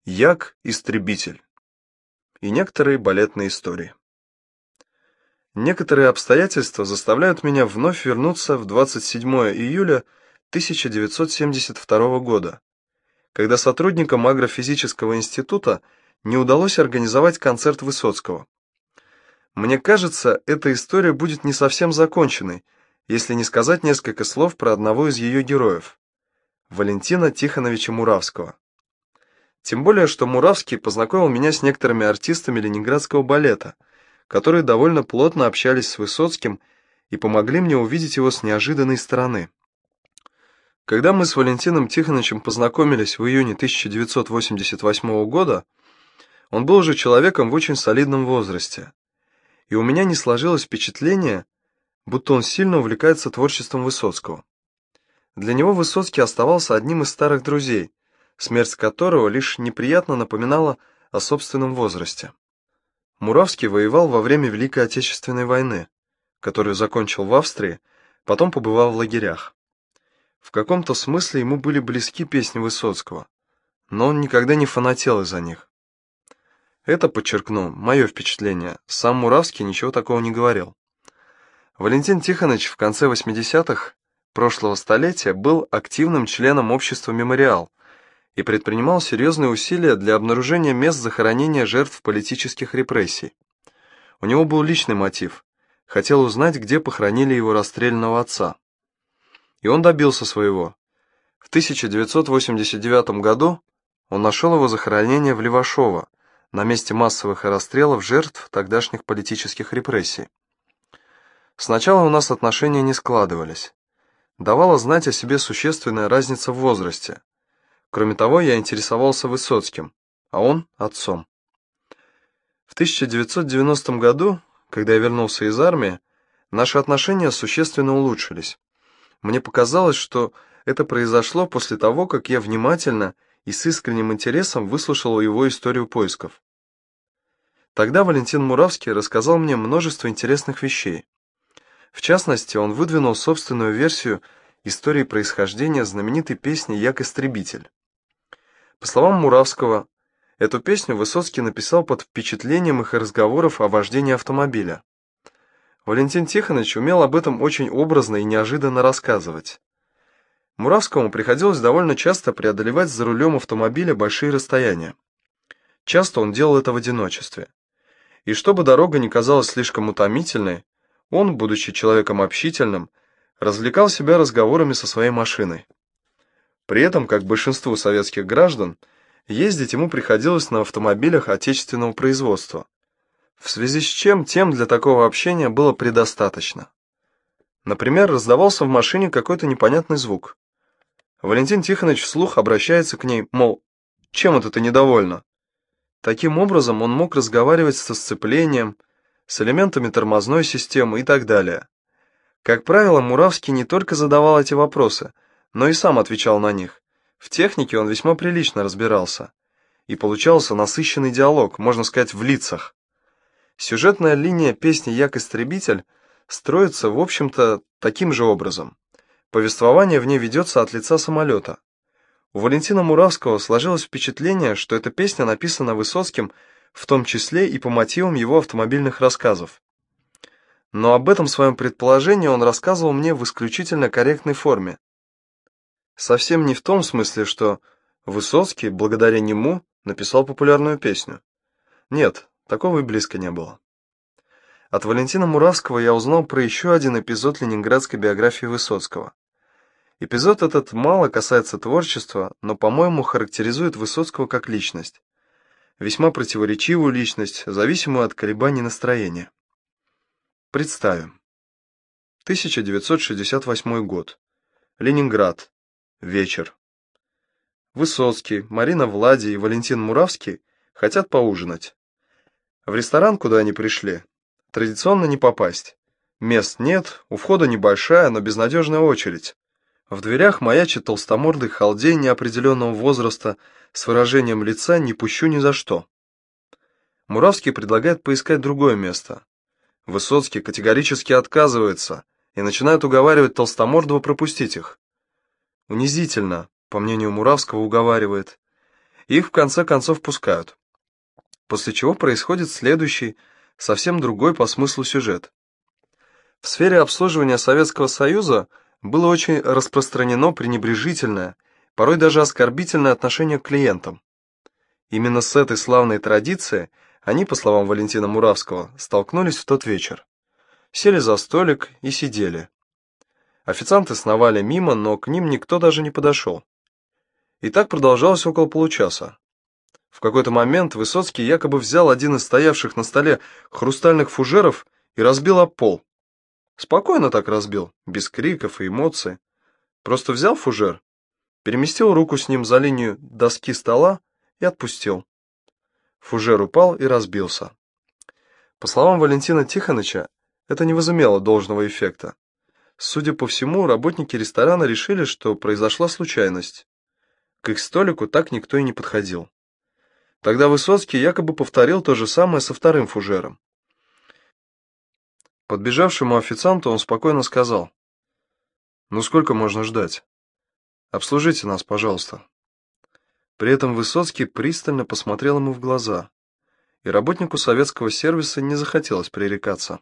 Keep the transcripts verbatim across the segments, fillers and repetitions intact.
Як-истребитель и некоторые балетные истории. Некоторые обстоятельства заставляют меня вновь вернуться в двадцать седьмое июля тысяча девятьсот семьдесят второго года, когда сотрудникам Агрофизического института не удалось организовать концерт Высоцкого. Мне кажется, эта история будет не совсем законченной, если не сказать несколько слов про одного из ее героев – Валентина Тихоновича Муравского. Тем более, что Муравский познакомил меня с некоторыми артистами ленинградского балета, которые довольно плотно общались с Высоцким и помогли мне увидеть его с неожиданной стороны. Когда мы с Валентином Тихоновичем познакомились в июне тысяча девятьсот восемьдесят восьмого года, он был уже человеком в очень солидном возрасте, и у меня не сложилось впечатление, будто он сильно увлекается творчеством Высоцкого. Для него Высоцкий оставался одним из старых друзей, смерть которого лишь неприятно напоминала о собственном возрасте. Муравский воевал во время Великой Отечественной войны, которую закончил в Австрии, потом побывал в лагерях. В каком-то смысле ему были близки песни Высоцкого, но он никогда не фанател из-за них. Это, подчеркну, мое впечатление, сам Муравский ничего такого не говорил. Валентин Тихонович в конце восьмидесятых прошлого столетия был активным членом общества «Мемориал» и предпринимал серьезные усилия для обнаружения мест захоронения жертв политических репрессий. У него был личный мотив – хотел узнать, где похоронили его расстрелянного отца. И он добился своего. В тысяча девятьсот восемьдесят девятом году он нашел его захоронение в Левашово, на месте массовых расстрелов жертв тогдашних политических репрессий. Сначала у нас отношения не складывались. Давала знать о себе существенная разница в возрасте. Кроме того, я интересовался Высоцким, а он – отцом. В тысяча девятьсот девяностом году, когда я вернулся из армии, наши отношения существенно улучшились. Мне показалось, что это произошло после того, как я внимательно и с искренним интересом выслушал его историю поисков. Тогда Валентин Муравский рассказал мне множество интересных вещей. В частности, он выдвинул собственную версию истории происхождения знаменитой песни «Як-истребитель». По словам Муравского, эту песню Высоцкий написал под впечатлением их разговоров о вождении автомобиля. Валентин Тихонович умел об этом очень образно и неожиданно рассказывать. Муравскому приходилось довольно часто преодолевать за рулем автомобиля большие расстояния. Часто он делал это в одиночестве. И чтобы дорога не казалась слишком утомительной, он, будучи человеком общительным, развлекал себя разговорами со своей машиной. При этом, как большинству советских граждан, ездить ему приходилось на автомобилях отечественного производства, в связи с чем тем для такого общения было предостаточно. Например, раздавался в машине какой-то непонятный звук. Валентин Тихонович вслух обращается к ней, мол, чем это ты недовольна? Таким образом он мог разговаривать со сцеплением, с элементами тормозной системы и так далее. Как правило, Муравский не только задавал эти вопросы, но и сам отвечал на них. В технике он весьма прилично разбирался. И получался насыщенный диалог, можно сказать, в лицах. Сюжетная линия песни «Як-истребитель» строится, в общем-то, таким же образом. Повествование в ней ведется от лица самолета. У Валентина Муравского сложилось впечатление, что эта песня написана Высоцким, в том числе и по мотивам его автомобильных рассказов. Но об этом своем предположении он рассказывал мне в исключительно корректной форме. Совсем не в том смысле, что Высоцкий, благодаря нему, написал популярную песню. Нет, такого и близко не было. От Валентина Муравского я узнал про еще один эпизод ленинградской биографии Высоцкого. Эпизод этот мало касается творчества, но, по-моему, характеризует Высоцкого как личность. Весьма противоречивую личность, зависимую от колебаний настроения. Представим. тысяча девятьсот шестьдесят восьмой год. Ленинград. Вечер. Высоцкий, Марина Влади и Валентин Муравский хотят поужинать. В ресторан, куда они пришли, традиционно не попасть. Мест нет, у входа небольшая, но безнадежная очередь. В дверях маячит толстомордый халдей неопределенного возраста с выражением лица «не пущу ни за что». Муравский предлагает поискать другое место. Высоцкий категорически отказывается и начинает уговаривать толстомордого пропустить их. Унизительно, по мнению Муравского, уговаривает. и их в конце концов пускают. После чего происходит следующий, совсем другой по смыслу сюжет. В сфере обслуживания Советского Союза было очень распространено пренебрежительное, порой даже оскорбительное отношение к клиентам. Именно с этой славной традицией они, по словам Валентина Муравского, столкнулись в тот вечер. Сели за столик и сидели. Официанты сновали мимо, но к ним никто даже не подошел. И так продолжалось около получаса. В какой-то момент Высоцкий якобы взял один из стоявших на столе хрустальных фужеров и разбил об пол. Спокойно так разбил, без криков и эмоций. Просто взял фужер, переместил руку с ним за линию доски стола и отпустил. Фужер упал и разбился. По словам Валентина Тихоныча, это не возымело должного эффекта. Судя по всему, работники ресторана решили, что произошла случайность. К их столику так никто и не подходил. Тогда Высоцкий якобы повторил то же самое со вторым фужером. Подбежавшему официанту он спокойно сказал: «Ну сколько можно ждать? Обслужите нас, пожалуйста». При этом Высоцкий пристально посмотрел ему в глаза, и работнику советского сервиса не захотелось пререкаться.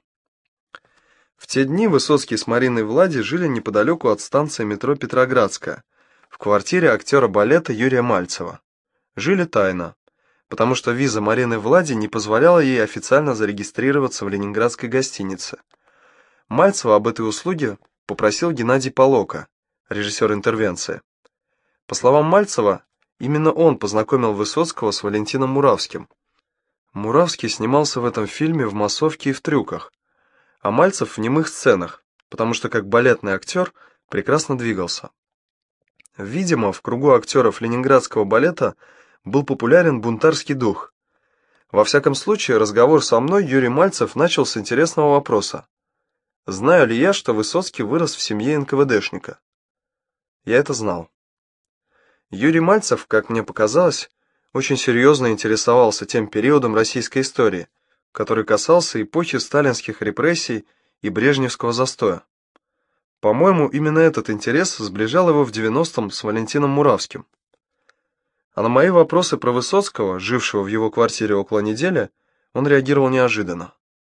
В те дни Высоцкий с Мариной Влади жили неподалеку от станции метро Петроградская, в квартире актера балета Юрия Мальцева. Жили тайно, потому что виза Марины Влади не позволяла ей официально зарегистрироваться в ленинградской гостинице. Мальцева об этой услуге попросил Геннадий Полока, режиссер «Интервенции». По словам Мальцева, именно он познакомил Высоцкого с Валентином Муравским. Муравский снимался в этом фильме в массовке и в трюках, а Мальцев в немых сценах, потому что как балетный актер прекрасно двигался. Видимо, в кругу актеров ленинградского балета был популярен бунтарский дух. Во всяком случае, разговор со мной Юрий Мальцев начал с интересного вопроса: знаю ли я, что Высоцкий вырос в семье эн ка вэ дэшника? Я это знал. Юрий Мальцев, как мне показалось, очень серьезно интересовался тем периодом российской истории, который касался эпохи сталинских репрессий и брежневского застоя. По-моему, именно этот интерес сближал его в девяностом с Валентином Муравским. А на мои вопросы про Высоцкого, жившего в его квартире около недели, он реагировал неожиданно.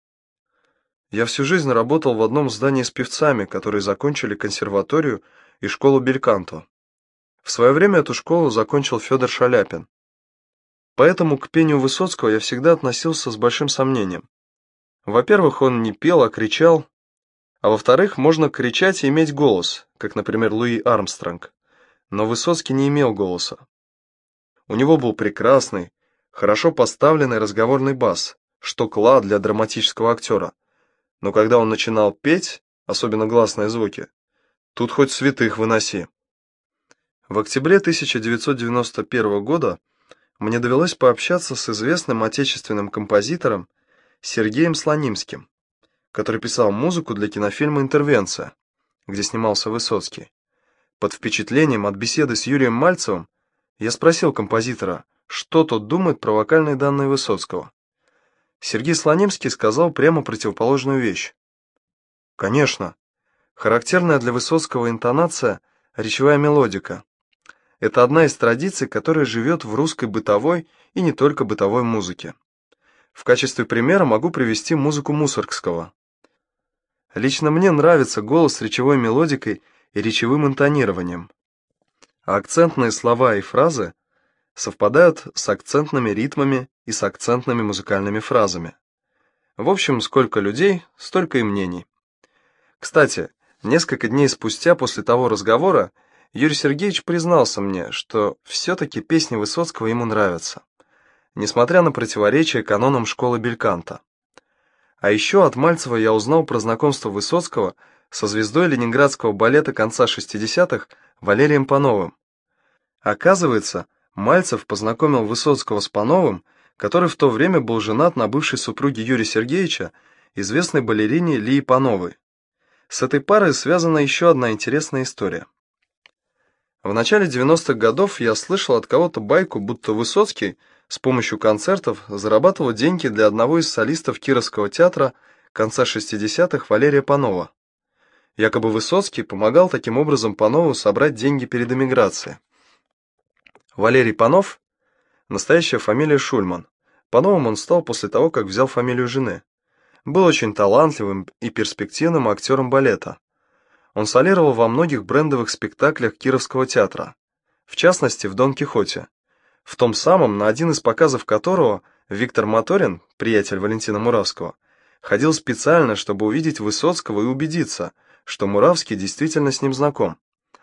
Я всю жизнь работал в одном здании с певцами, которые закончили консерваторию и школу бельканто. В свое время эту школу закончил Федор Шаляпин. Поэтому к пению Высоцкого я всегда относился с большим сомнением. Во-первых, он не пел, а кричал, а во-вторых, можно кричать и иметь голос, как, например, Луи Армстронг, но Высоцкий не имел голоса. У него был прекрасный, хорошо поставленный разговорный бас, что клад для драматического актера, но когда он начинал петь, особенно гласные звуки, тут хоть святых выноси. В октябре тысяча девятьсот девяносто первого года мне довелось пообщаться с известным отечественным композитором Сергеем Слонимским, который писал музыку для кинофильма «Интервенция», где снимался Высоцкий. Под впечатлением от беседы с Юрием Мальцевым я спросил композитора, что тот думает про вокальные данные Высоцкого. Сергей Слонимский сказал прямо противоположную вещь. Конечно, характерная для Высоцкого интонация – речевая мелодика. Это одна из традиций, которая живет в русской бытовой и не только бытовой музыке. В качестве примера могу привести музыку Мусоргского. Лично мне нравится голос с речевой мелодикой и речевым интонированием. А акцентные слова и фразы совпадают с акцентными ритмами и с акцентными музыкальными фразами. В общем, сколько людей, столько и мнений. Кстати, несколько дней спустя после того разговора Юрий Сергеевич признался мне, что все-таки песни Высоцкого ему нравятся, несмотря на противоречия канонам школы бельканто. А еще от Мальцева я узнал про знакомство Высоцкого со звездой ленинградского балета конца шестидесятых Валерием Пановым. Оказывается, Мальцев познакомил Высоцкого с Пановым, который в то время был женат на бывшей супруге Юрия Сергеевича, известной балерине Лии Пановой. С этой парой связана еще одна интересная история. В начале девяностых годов я слышал от кого-то байку, будто Высоцкий с помощью концертов зарабатывал деньги для одного из солистов Кировского театра конца шестидесятых Валерия Панова. Якобы Высоцкий помогал таким образом Панову собрать деньги перед эмиграцией. Валерий Панов Настоящая фамилия Шульман. Пановым он стал после того, как взял фамилию жены. Был очень талантливым и перспективным актером балета. Он солировал во многих брендовых спектаклях Кировского театра, в частности, в «Дон Кихоте», в том самом, на один из показов которого Виктор Моторин, приятель Валентина Муравского, ходил специально, чтобы увидеть Высоцкого и убедиться, что Муравский действительно с ним знаком.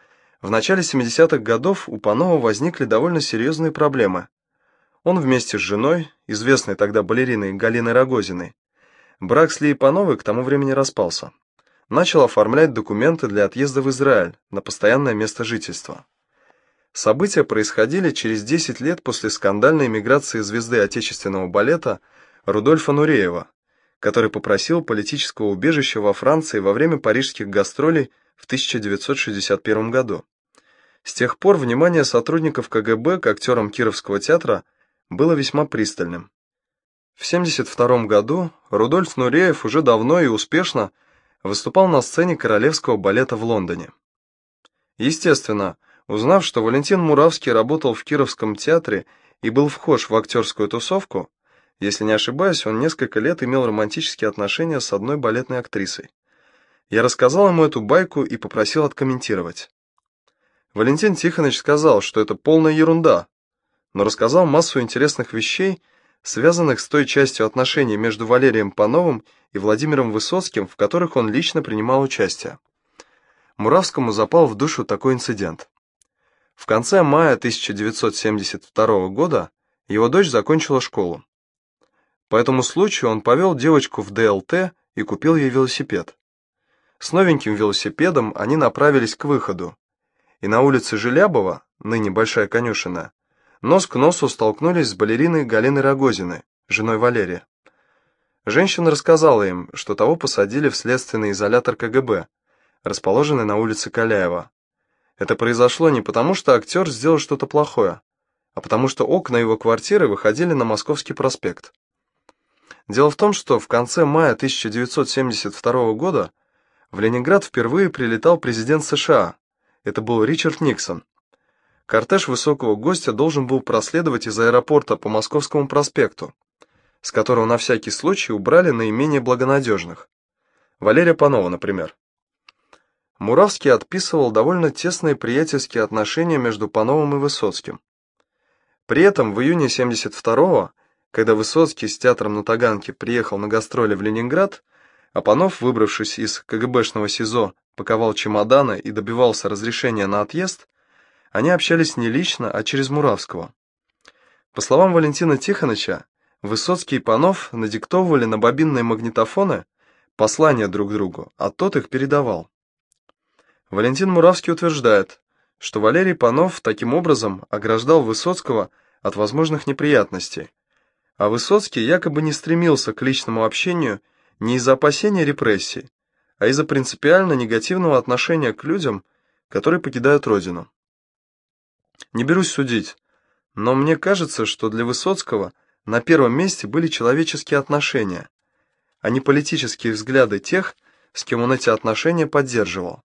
В начале семидесятых годов у Панова возникли довольно серьезные проблемы. Он вместе с женой, известной тогда балериной Галиной Рогозиной, брак с Лией Пановой к тому времени распался, начал оформлять документы для отъезда в Израиль на постоянное место жительства. События происходили через десять лет после скандальной эмиграции звезды отечественного балета Рудольфа Нуреева, который попросил политического убежища во Франции во время парижских гастролей в тысяча девятьсот шестьдесят первом году. С тех пор внимание сотрудников ка гэ бэ к актерам Кировского театра было весьма пристальным. В семьдесят втором году Рудольф Нуреев уже давно и успешно выступал на сцене Королевского балета в Лондоне. Естественно, узнав, что Валентин Муравский работал в Кировском театре и был вхож в актерскую тусовку, если не ошибаюсь, он несколько лет имел романтические отношения с одной балетной актрисой. Я рассказал ему эту байку и попросил откомментировать. Валентин Тихонович сказал, что это полная ерунда, но рассказал массу интересных вещей, связанных с той частью отношений между Валерием Пановым и Владимиром Высоцким, в которых он лично принимал участие. Муравскому запал в душу такой инцидент. В конце мая тысяча девятьсот семьдесят второго года его дочь закончила школу. По этому случаю он повел девочку в дэ эл тэ и купил ей велосипед. С новеньким велосипедом они направились к выходу, и на улице Желябова, ныне Большая Конюшина, нос к носу столкнулись с балериной Галиной Рогозиной, женой Валерия. Женщина рассказала им, что того посадили в следственный изолятор ка гэ бэ, расположенный на улице Каляева. Это произошло не потому, что актер сделал что-то плохое, а потому что окна его квартиры выходили на Московский проспект. Дело в том, что в конце мая тысяча девятьсот семьдесят второго года в Ленинград впервые прилетал президент эс ша а. Это был Ричард Никсон. Кортеж высокого гостя должен был проследовать из аэропорта по Московскому проспекту, с которого на всякий случай убрали наименее благонадежных. Валерия Панова, например. Муравский отписывал довольно тесные приятельские отношения между Пановым и Высоцким. При этом в июне семьдесят второго, когда Высоцкий с театром на Таганке приехал на гастроли в Ленинград, а Панов, выбравшись из ка гэ бэшного СИЗО, паковал чемоданы и добивался разрешения на отъезд, они общались не лично, а через Муравского. По словам Валентина Тихоновича, Высоцкий и Панов надиктовывали на бобинные магнитофоны послания друг другу, а тот их передавал. Валентин Муравский утверждает, что Валерий Панов таким образом ограждал Высоцкого от возможных неприятностей, а Высоцкий якобы не стремился к личному общению не из-за опасения репрессий, а из-за принципиально негативного отношения к людям, которые покидают родину. Не берусь судить, но мне кажется, что для Высоцкого на первом месте были человеческие отношения, а не политические взгляды тех, с кем он эти отношения поддерживал.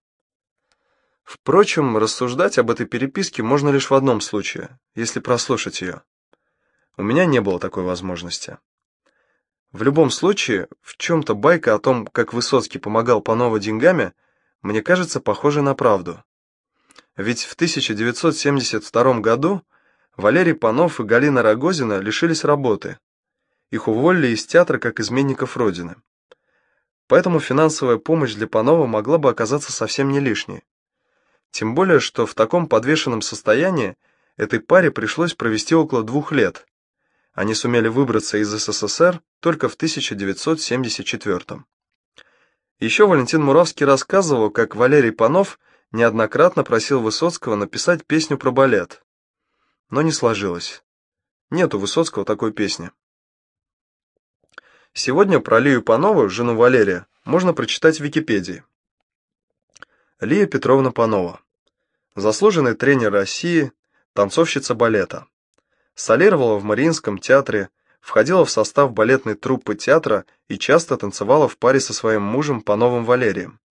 Впрочем, рассуждать об этой переписке можно лишь в одном случае, если прослушать ее. У меня не было такой возможности. В любом случае, в чем-то байка о том, как Высоцкий помогал Панову деньгами, мне кажется похожей на правду. Ведь в тысяча девятьсот семьдесят втором году Валерий Панов и Галина Рогозина лишились работы. Их уволили из театра как изменников Родины. Поэтому финансовая помощь для Панова могла бы оказаться совсем не лишней. Тем более, что в таком подвешенном состоянии этой паре пришлось провести около двух лет. Они сумели выбраться из эс эс эс эр только в тысяча девятьсот семьдесят четвёртом. Еще Валентин Муравский рассказывал, как Валерий Панов неоднократно просил Высоцкого написать песню про балет. Но не сложилось. Нет у Высоцкого такой песни. Сегодня про Лию Панову, жену Валерия, можно прочитать в Википедии. Лия Петровна Панова. Заслуженный тренер России, танцовщица балета. Солировала в Мариинском театре, входила в состав балетной труппы театра и часто танцевала в паре со своим мужем Пановым Валерием.